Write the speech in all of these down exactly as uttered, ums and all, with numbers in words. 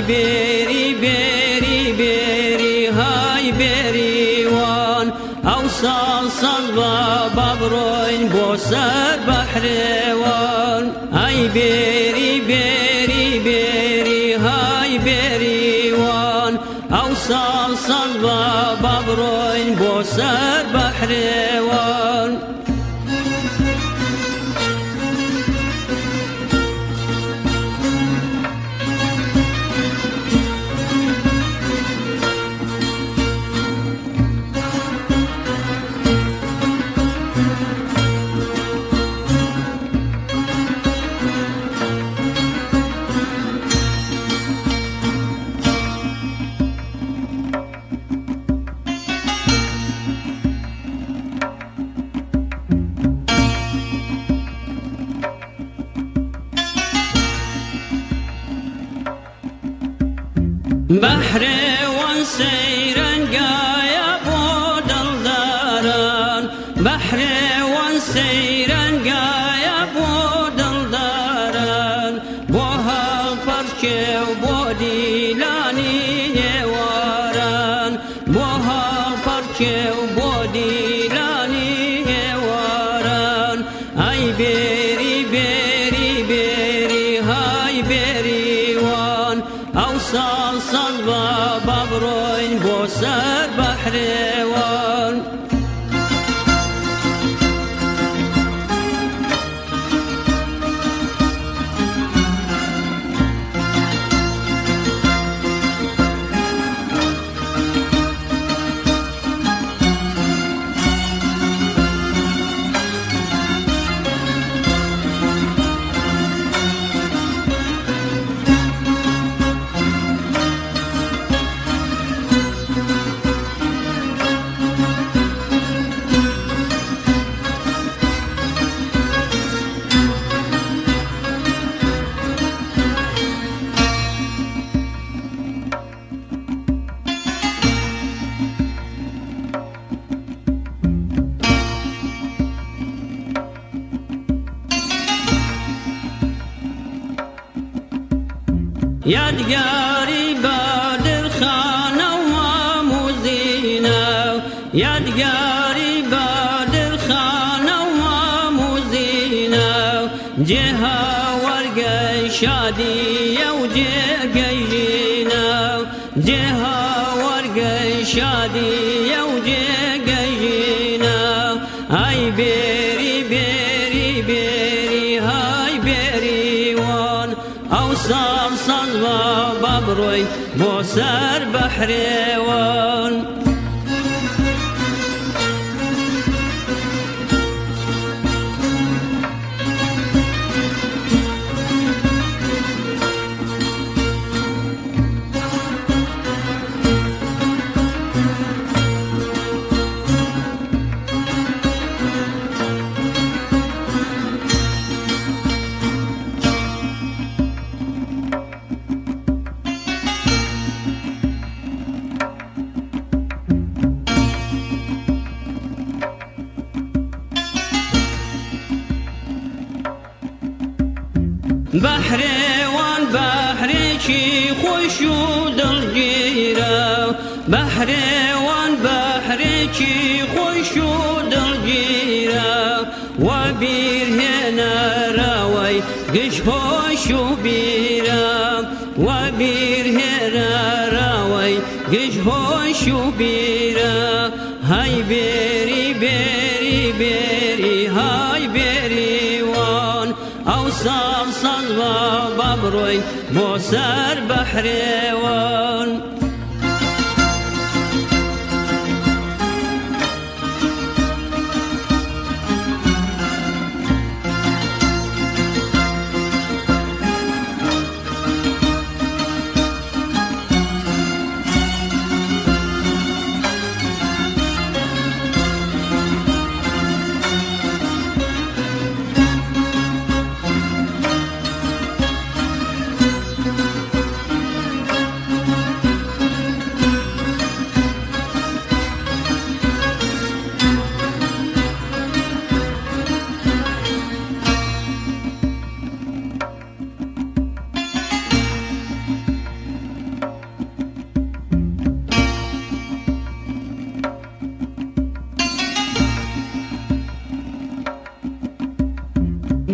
بيري بيري بيري هاي بيري وان أوصل صلبة ببروين بوسر بحريوان هاي بيري بيري بيري هاي بيري وان أوصل صلبة ببروين بوسر بحريوان بحري وانسيرن قايا بودل داران بحري وانسيرن قايا بودل داران بوها البركي وبودي لاني نواران بوها البركي وبودي لاني نواران اي بيري بيري بيري هاي بيري وان أوصل صلبة ببروين بوسر بحريوان يا دقاري بادر خانة وموزينة يا دقاري بادر خانة وموزينة جهة ورقة شادية وجيقينا جهة ورقة شادية وجيقينا هاي بيري بيري بيري هاي بيري وان أوصل صلبة ببروي بوسر بحريوان بحري وان بحري شي خوشود الجيرة بحري وان بحري شي خوشود الجيرة وبير هنا راوي قش هوشو بيرة وبير هنا راوي قش هوشو بيرة هاي بيري بيري بيري هاي بيري وان أوصل صلبة ببروي بوسر بحريوان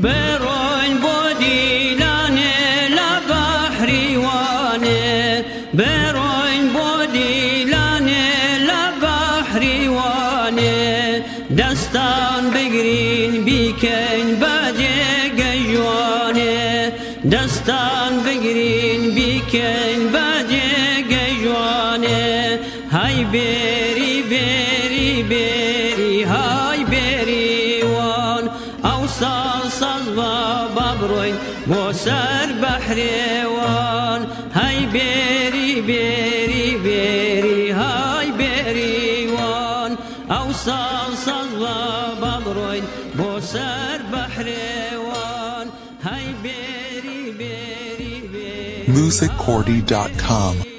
بروین بودیلانه لبحری وانه بروین بودیلانه لبحری وانه دستان بگرین بیکن باجه گجوانه دستان بگرین بیکن باجه گجوانه های بری بری بری های بری وان او سال ساز بابا بروین بو سر بحری وان های بری بری بری های بری وان او سال ساز بابا بروین بو سر بحری وان های بری بری بری music cordy dot com